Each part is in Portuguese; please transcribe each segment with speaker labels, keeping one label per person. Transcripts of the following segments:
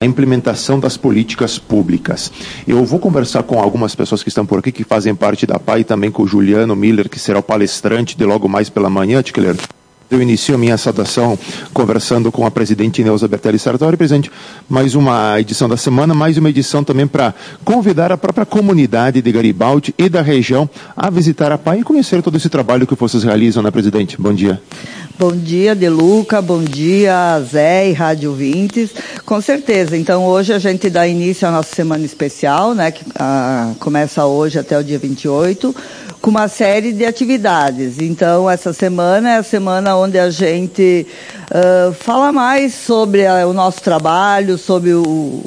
Speaker 1: a implementação das políticas públicas. Eu vou conversar com algumas pessoas que estão por aqui, que fazem parte da PAI, e também com o Juliano Miller, que será o palestrante de logo mais pela manhã, Tickler. Eu inicio a minha saudação conversando com a presidente Neuza Bertelli Sartori. Presidente, mais uma edição da semana, mais uma edição também para convidar a própria comunidade de Garibaldi e da região a visitar a PAI e conhecer todo esse trabalho que vocês realizam, né, presidente? Bom dia.
Speaker 2: Bom dia, Deluca, bom dia, Zé e Rádio Ouvintes. Com certeza, então hoje a gente dá início à nossa semana especial, né, que começa hoje até o dia 28, com uma série de atividades. Então, essa semana é a semana onde a gente fala mais sobre o nosso trabalho, sobre o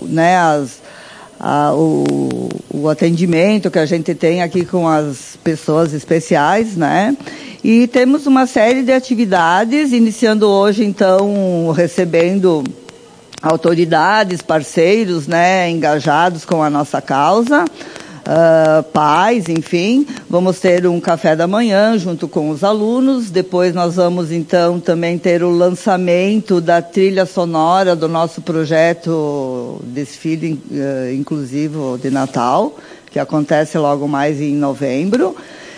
Speaker 2: atendimento que a gente tem aqui com as pessoas especiais, né? E temos uma série de atividades, iniciando hoje, então, recebendo autoridades, parceiros, né, engajados com a nossa causa, pais, enfim. Vamos ter um café da manhã junto com os alunos. Depois nós vamos, então, também ter o lançamento da trilha sonora do nosso projeto Desfile Inclusivo de Natal, que acontece logo mais em novembro,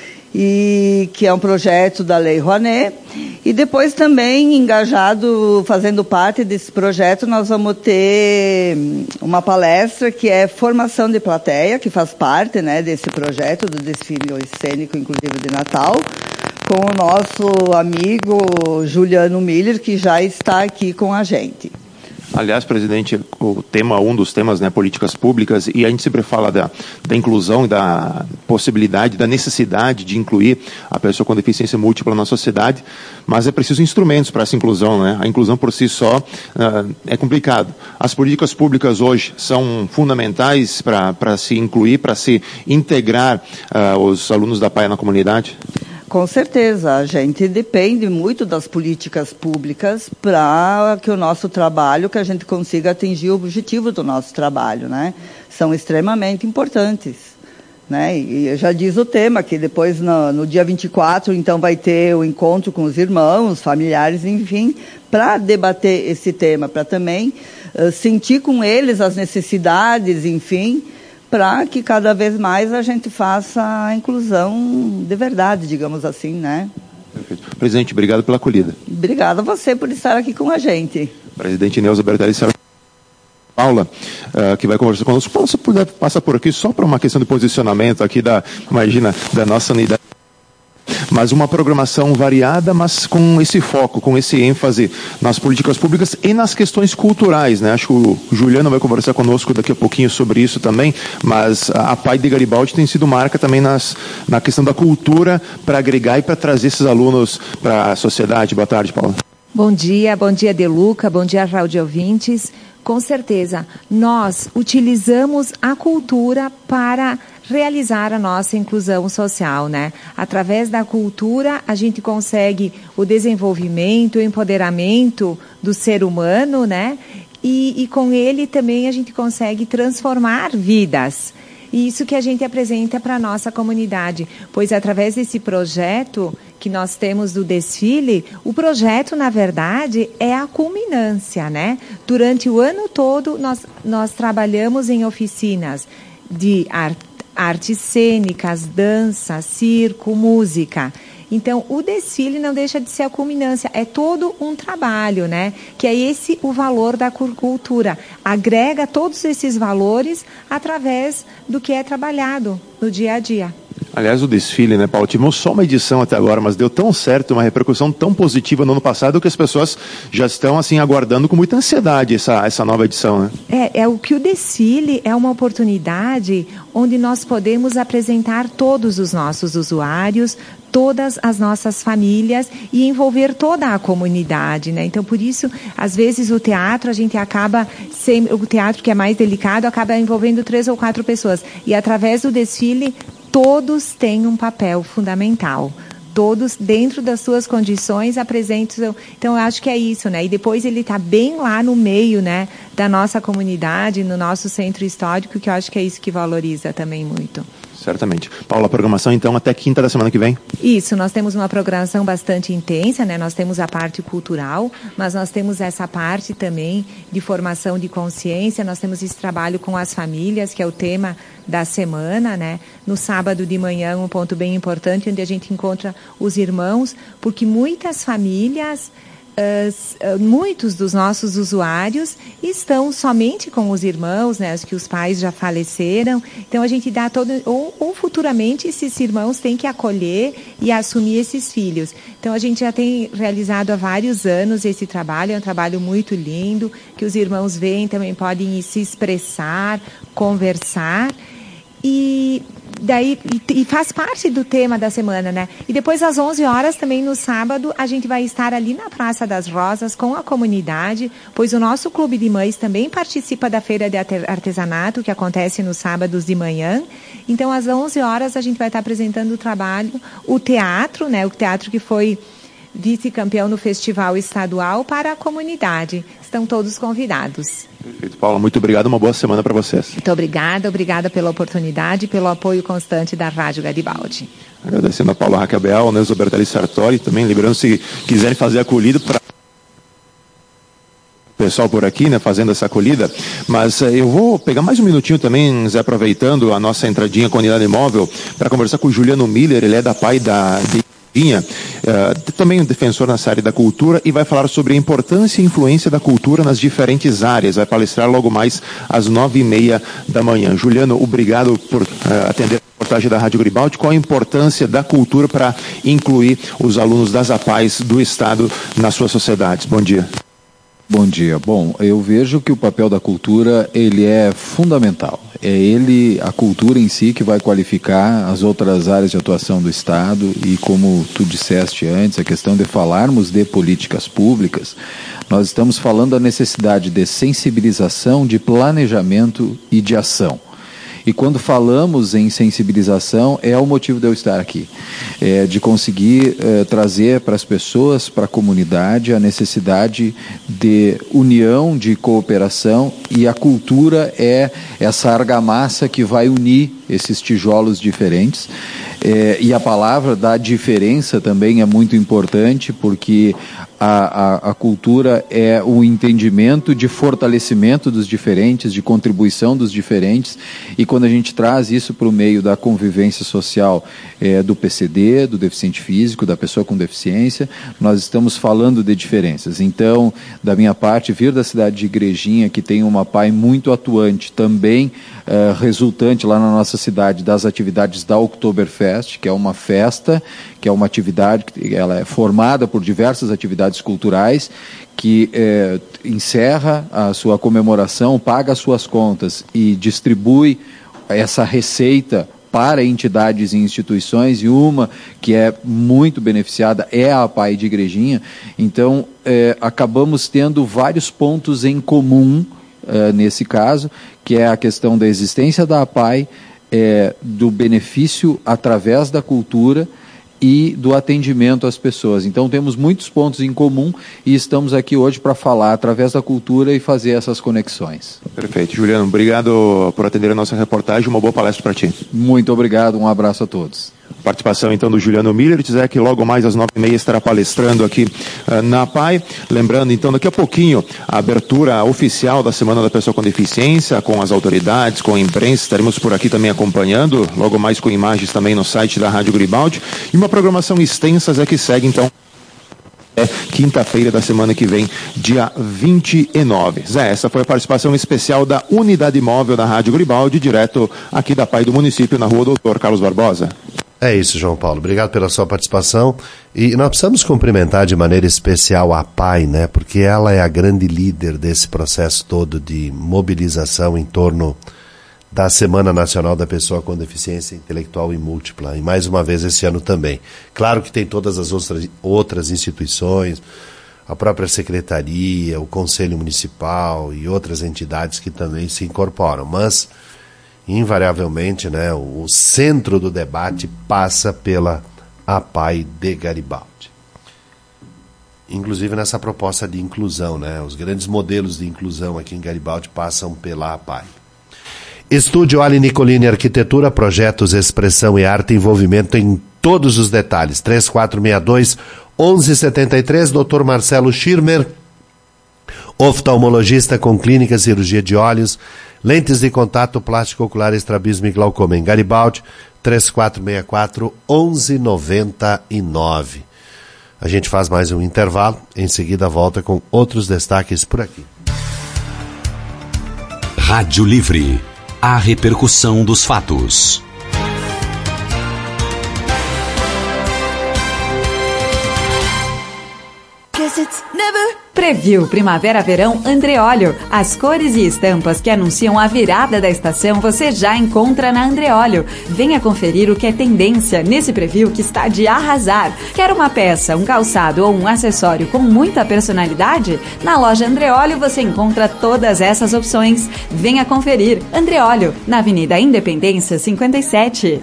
Speaker 2: e que é um projeto da Lei Rouanet. E depois também, engajado, fazendo parte desse projeto, nós vamos ter uma palestra que é formação de plateia, que faz parte, né, desse projeto do Desfile Cênico Inclusivo de Natal, com o nosso amigo Juliano Miller, que já está aqui com a gente.
Speaker 1: Aliás, presidente, um dos temas, né, políticas públicas, e a gente sempre fala da inclusão e da possibilidade, da necessidade de incluir a pessoa com deficiência múltipla na sociedade, mas é preciso instrumentos para essa inclusão, né? A inclusão por si só é complicado. As políticas públicas hoje são fundamentais para se incluir, para se integrar os alunos da PAI na comunidade?
Speaker 2: Com certeza, a gente depende muito das políticas públicas para que o nosso trabalho, que a gente consiga atingir o objetivo do nosso trabalho, né? São extremamente importantes, né? E já diz o tema, que depois no dia 24, então, vai ter o encontro com os irmãos, familiares, enfim, para debater esse tema, para também sentir com eles as necessidades, enfim, para que cada vez mais a gente faça a inclusão de verdade, digamos assim, né?
Speaker 1: Perfeito. Presidente, obrigado pela acolhida.
Speaker 2: Obrigada a você por estar aqui com a gente.
Speaker 1: Presidente Neuza Bertelli Paula, que vai conversar conosco. Se puder passar por aqui só para uma questão de posicionamento aqui da nossa unidade. Mas uma programação variada, mas com esse foco, com esse ênfase nas políticas públicas e nas questões culturais, né? Acho que o Juliano vai conversar conosco daqui a pouquinho sobre isso também, mas a PAI de Garibaldi tem sido marca também na questão da cultura para agregar e para trazer esses alunos para a sociedade. Boa tarde, Paula.
Speaker 3: Bom dia, Deluca, bom dia, Rádio Ouvintes. Com certeza, nós utilizamos a cultura para realizar a nossa inclusão social, né? Através da cultura, a gente consegue o desenvolvimento, o empoderamento do ser humano, né? E com ele também a gente consegue transformar vidas. E isso que a gente apresenta para a nossa comunidade, pois através desse projeto que nós temos do desfile, o projeto, na verdade, é a culminância, né? Durante o ano todo, nós trabalhamos em oficinas de artes cênicas, dança, circo, música. Então, o desfile não deixa de ser a culminância, é todo um trabalho, né? Que é esse o valor da cultura. Agrega todos esses valores através do que é trabalhado no dia a dia.
Speaker 1: Aliás, o desfile, né, Paulo? Tivemos só uma edição até agora, mas deu tão certo, uma repercussão tão positiva no ano passado que as pessoas já estão, assim, aguardando com muita ansiedade essa nova edição, né? É
Speaker 3: o que o desfile é uma oportunidade onde nós podemos apresentar todos os nossos usuários, todas as nossas famílias e envolver toda a comunidade, né? Então, por isso, às vezes o teatro, a gente acaba, o teatro que é mais delicado, acaba envolvendo 3 ou 4 pessoas. E através do desfile, todos têm um papel fundamental. Todos, dentro das suas condições, apresentam. Então, eu acho que é isso, né? E depois ele está bem lá no meio, né, da nossa comunidade, no nosso centro histórico, que eu acho que é isso que valoriza também muito.
Speaker 1: Certamente. Paula, a programação então até quinta da semana que vem?
Speaker 3: Isso, nós temos uma programação bastante intensa, né? Nós temos a parte cultural, mas nós temos essa parte também de formação de consciência, nós temos esse trabalho com as famílias, que é o tema da semana, né? No sábado de manhã, um ponto bem importante, onde a gente encontra os irmãos, porque muitas famílias... muitos dos nossos usuários estão somente com os irmãos, né, que os pais já faleceram. Então a gente dá ou futuramente esses irmãos têm que acolher e assumir esses filhos. Então a gente já tem realizado há vários anos esse trabalho, é um trabalho muito lindo, que os irmãos veem, também podem se expressar, conversar. E faz parte do tema da semana, né? E depois às 11 horas, também no sábado, a gente vai estar ali na Praça das Rosas com a comunidade, pois o nosso Clube de Mães também participa da Feira de Artesanato, que acontece nos sábados de manhã. Então, às 11 horas, a gente vai estar apresentando o trabalho, o teatro, né? O teatro que foi vice-campeão no Festival Estadual para a comunidade. Estão todos convidados.
Speaker 1: Perfeito, Paula. Muito obrigado. Uma boa semana para vocês.
Speaker 3: Muito obrigada pela oportunidade e pelo apoio constante da Rádio Garibaldi.
Speaker 1: Agradecendo a Paula Raquel, Neuza Bertelli Sartori, também lembrando, se quiserem fazer a acolhida para o pessoal por aqui, né, fazendo essa acolhida, mas eu vou pegar mais um minutinho também, Zé, aproveitando a nossa entradinha com a unidade móvel, para conversar com o Juliano Miller, ele é da PAI também um defensor nessa área da cultura, e vai falar sobre a importância e influência da cultura nas diferentes áreas. Vai palestrar logo mais às 9h30 da manhã. Juliano, obrigado por atender a reportagem da Rádio Garibaldi. Qual a importância da cultura para incluir os alunos das APAES do Estado nas suas sociedades? Bom dia.
Speaker 4: Bom dia. Bom, eu vejo que o papel da cultura, ele é fundamental. É a cultura em si, que vai qualificar as outras áreas de atuação do Estado, e como tu disseste antes, a questão de falarmos de políticas públicas, nós estamos falando da necessidade de sensibilização, de planejamento e de ação. E quando falamos em sensibilização, é o motivo de eu estar aqui, de conseguir trazer para as pessoas, para a comunidade, a necessidade de união, de cooperação, e a cultura é essa argamassa que vai unir esses tijolos diferentes. E a palavra da diferença também é muito importante, porque a cultura é o entendimento de fortalecimento dos diferentes, de contribuição dos diferentes, e quando a gente traz isso para o meio da convivência social do PCD, do deficiente físico, da pessoa com deficiência, nós estamos falando de diferenças. Então, da minha parte, vir da cidade de Igrejinha, que tem uma PAI muito atuante, também resultante lá na nossa cidade das atividades da Oktoberfest, que é uma festa, que é uma atividade que ela é formada por diversas atividades culturais, que encerra a sua comemoração, paga as suas contas e distribui essa receita para entidades e instituições, e uma que é muito beneficiada é a APAE de Igrejinha. Então, acabamos tendo vários pontos em comum nesse caso, que é a questão da existência da APAE, do benefício através da cultura e do atendimento às pessoas. Então temos muitos pontos em comum, e estamos aqui hoje para falar através da cultura e fazer essas conexões.
Speaker 1: Perfeito. Juliano, obrigado por atender a nossa reportagem. Uma boa palestra para ti.
Speaker 4: Muito obrigado, um abraço a todos.
Speaker 1: Participação então do Juliano Miller, dizer que logo mais às 9h30 estará palestrando aqui na PAI. Lembrando então, daqui a pouquinho, a abertura oficial da Semana da Pessoa com Deficiência, com as autoridades, com a imprensa, estaremos por aqui também acompanhando, logo mais com imagens também no site da Rádio Garibaldi, e uma programação extensa que segue então quinta-feira da semana que vem, dia 29. Zé, essa foi a participação especial da Unidade Móvel da Rádio Garibaldi, direto aqui da PAI do município, na rua Doutor Carlos Barbosa.
Speaker 5: É isso, João Paulo. Obrigado pela sua participação. E nós precisamos cumprimentar de maneira especial a PAI, né? Porque ela é a grande líder desse processo todo de mobilização em torno da Semana Nacional da Pessoa com Deficiência Intelectual e Múltipla. E mais uma vez esse ano também. Claro que tem todas as outras instituições, a própria Secretaria, o Conselho Municipal e outras entidades que também se incorporam. Mas, invariavelmente, né, o centro do debate passa pela APAE de Garibaldi. Inclusive nessa proposta de inclusão, né, os grandes modelos de inclusão aqui em Garibaldi passam pela APAE. Estúdio Ali Nicolini Arquitetura, projetos, expressão e arte, envolvimento em todos os detalhes. 3462-1173, Dr. Marcelo Schirmer, oftalmologista com clínica, cirurgia de olhos, lentes de contato, plástico ocular, estrabismo e glaucoma. Em Garibaldi, 3464-1199. A gente faz mais um intervalo, em seguida volta com outros destaques por aqui.
Speaker 6: Rádio Livre. A repercussão dos fatos.
Speaker 7: Preview Primavera-Verão Andreóleo. As cores e estampas que anunciam a virada da estação você já encontra na Andreóleo. Venha conferir o que é tendência nesse preview que está de arrasar. Quer uma peça, um calçado ou um acessório com muita personalidade? Na loja Andreóleo você encontra todas essas opções. Venha conferir. Andreóleo, na Avenida Independência 57.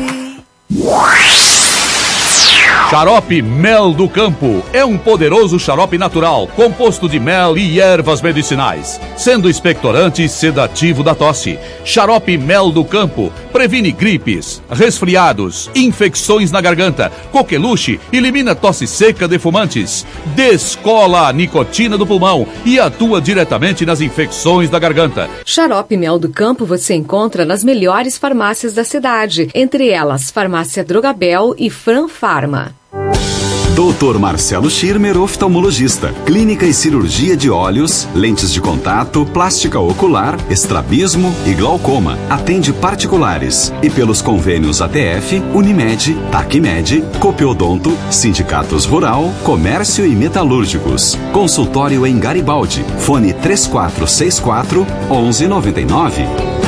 Speaker 8: Xarope Mel do Campo é um poderoso xarope natural, composto de mel e ervas medicinais, sendo expectorante e sedativo da tosse. Xarope Mel do Campo previne gripes, resfriados, infecções na garganta, coqueluche, elimina tosse seca de fumantes, descola a nicotina do pulmão e atua diretamente nas infecções da garganta.
Speaker 9: Xarope Mel do Campo você encontra nas melhores farmácias da cidade, entre elas Farmácia Drogabel e Fran Farma.
Speaker 6: Dr. Marcelo Schirmer, oftalmologista. Clínica e cirurgia de olhos, lentes de contato, plástica ocular, estrabismo e glaucoma. Atende particulares e pelos convênios ATF, Unimed, Tacmed, Copiodonto, Sindicatos Rural, Comércio e Metalúrgicos. Consultório em Garibaldi. Fone 3464-1199.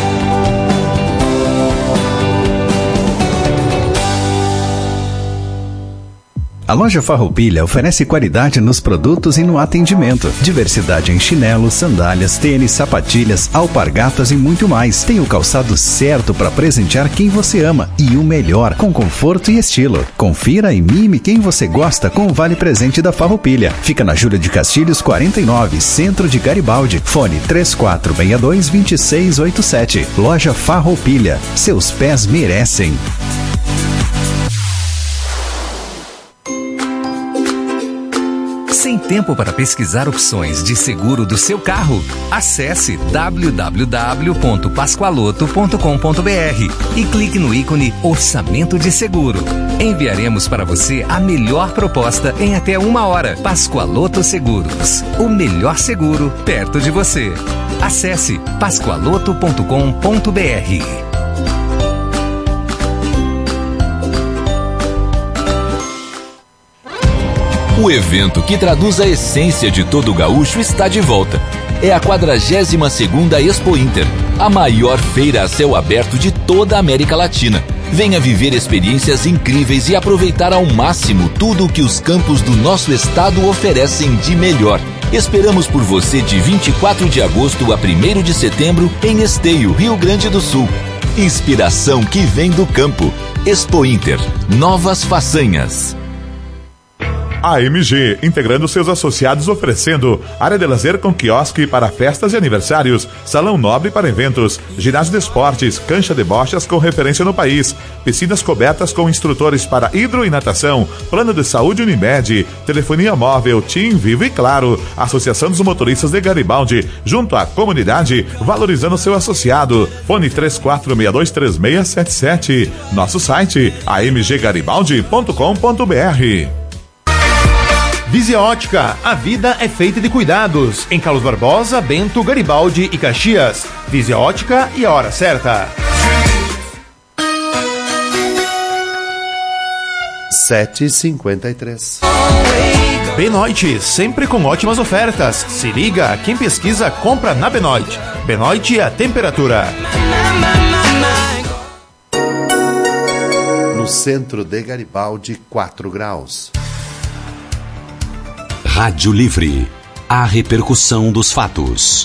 Speaker 10: A loja Farroupilha oferece qualidade nos produtos e no atendimento. Diversidade em chinelos, sandálias, tênis, sapatilhas, alpargatas e muito mais. Tem o calçado certo para presentear quem você ama. E o melhor, com conforto e estilo. Confira e mime quem você gosta com o Vale Presente da Farroupilha. Fica na Júlia de Castilhos 49, centro de Garibaldi. Fone 3462-2687. Loja Farroupilha. Seus pés merecem. Sem tempo para pesquisar opções de seguro do seu carro? Acesse www.pascoaloto.com.br e clique no ícone Orçamento de Seguro. Enviaremos para você a melhor proposta em até 1 hora. Pascoaloto Seguros, o melhor seguro perto de você. Acesse pascoaloto.com.br.
Speaker 11: O evento que traduz a essência de todo gaúcho está de volta. É a 42ª Expo Inter, a maior feira a céu aberto de toda a América Latina. Venha viver experiências incríveis e aproveitar ao máximo tudo o que os campos do nosso estado oferecem de melhor. Esperamos por você de 24 de agosto a 1º de setembro em Esteio, Rio Grande do Sul. Inspiração que vem do campo. Expo Inter. Novas façanhas.
Speaker 12: AMG, integrando seus associados, oferecendo área de lazer com quiosque para festas e aniversários, salão nobre para eventos, ginásio de esportes, cancha de bochas com referência no país, piscinas cobertas com instrutores para hidro e natação, plano de saúde Unimed, telefonia móvel, TIM, Vivo e Claro, Associação dos Motoristas de Garibaldi, junto à comunidade, valorizando seu associado. Fone 34623677. Nosso site amggaribaldi.com.br.
Speaker 13: Visia Ótica, a vida é feita de cuidados. Em Carlos Barbosa, Bento, Garibaldi e Caxias. Visia Ótica e a hora certa.
Speaker 5: 7h53.
Speaker 13: Benoit, sempre com ótimas ofertas. Se liga, quem pesquisa, compra na Benoit. Benoit, a temperatura.
Speaker 5: No centro de Garibaldi, 4 graus.
Speaker 6: Rádio Livre. A repercussão dos fatos.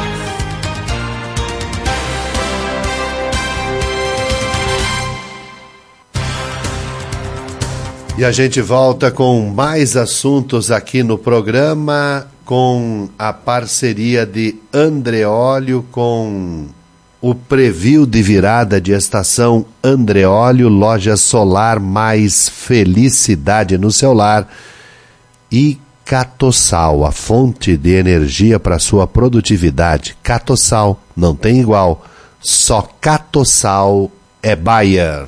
Speaker 5: E a gente volta com mais assuntos aqui no programa, com a parceria de Andreóleo com o preview de virada de estação Andreóleo, loja solar mais felicidade no seu lar, e Catosal, a fonte de energia para sua produtividade. Catosal não tem igual, só Catosal é Bayer.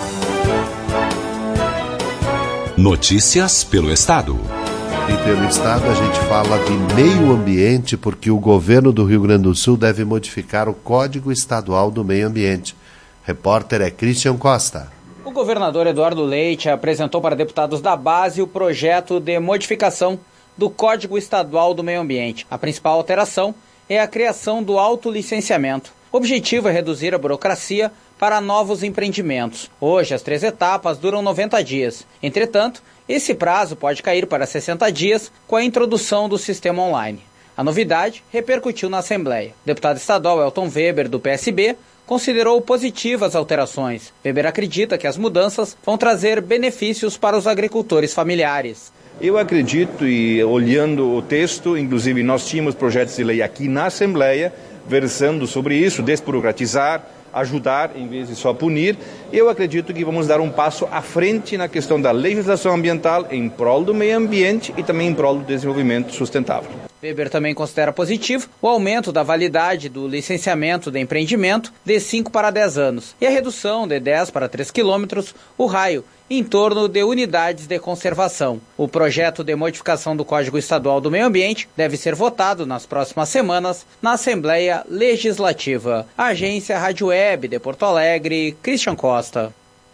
Speaker 6: Notícias pelo Estado.
Speaker 5: E pelo Estado a gente fala de meio ambiente, porque o governo do Rio Grande do Sul deve modificar o Código Estadual do Meio Ambiente. Repórter é Christian Costa.
Speaker 14: O governador Eduardo Leite apresentou para deputados da base o projeto de modificação do Código Estadual do Meio Ambiente. A principal alteração é a criação do autolicenciamento. O objetivo é reduzir a burocracia para novos empreendimentos. Hoje, as 3 etapas duram 90 dias. Entretanto, esse prazo pode cair para 60 dias com a introdução do sistema online. A novidade repercutiu na Assembleia. O deputado estadual Elton Weber, do PSB, considerou positivas as alterações. Weber acredita que as mudanças vão trazer benefícios para os agricultores familiares.
Speaker 15: Eu acredito, e olhando o texto, inclusive nós tínhamos projetos de lei aqui na Assembleia, versando sobre isso, desburocratizar, ajudar em vez de só punir. Eu acredito que vamos dar um passo à frente na questão da legislação ambiental em prol do meio ambiente e também em prol do desenvolvimento sustentável.
Speaker 14: Weber também considera positivo o aumento da validade do licenciamento de empreendimento de 5 para 10 anos e a redução de 10 para 3 quilômetros o raio em torno de unidades de conservação. O projeto de modificação do Código Estadual do Meio Ambiente deve ser votado nas próximas semanas na Assembleia Legislativa. Agência Rádio Web de Porto Alegre, Christian Costa.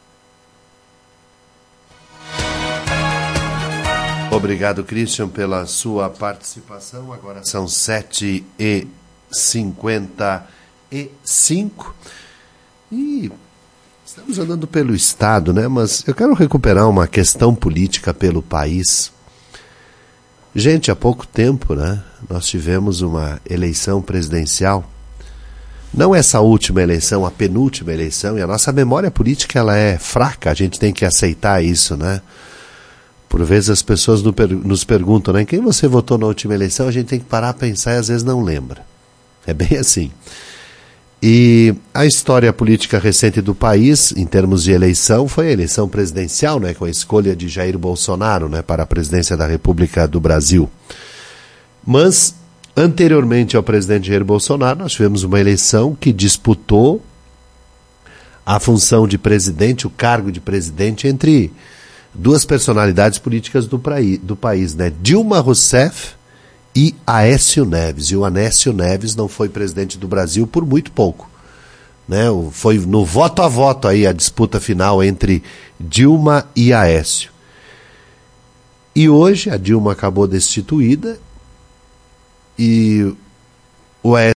Speaker 5: Obrigado, Christian, pela sua participação. Agora são 7h55 e estamos andando pelo Estado, né? Mas eu quero recuperar uma questão política pelo país. Gente, há pouco tempo, né, nós tivemos uma eleição presidencial. Não essa última eleição, a penúltima eleição, e a nossa memória política ela é fraca, a gente tem que aceitar isso, né? Por vezes as pessoas nos perguntam, né, quem você votou na última eleição, a gente tem que parar a pensar e às vezes não lembra. É bem assim. E a história política recente do país, em termos de eleição, foi a eleição presidencial, né, com a escolha de Jair Bolsonaro, né, para a presidência da República do Brasil. Mas, anteriormente ao presidente Jair Bolsonaro, nós tivemos uma eleição que disputou a função de presidente, o cargo de presidente, entre duas personalidades políticas do país, né? Dilma Rousseff e Aécio Neves. E o Aécio Neves não foi presidente do Brasil por muito pouco, né? Foi no voto a voto aí a disputa final entre Dilma e Aécio. E hoje a Dilma acabou destituída e o Aécio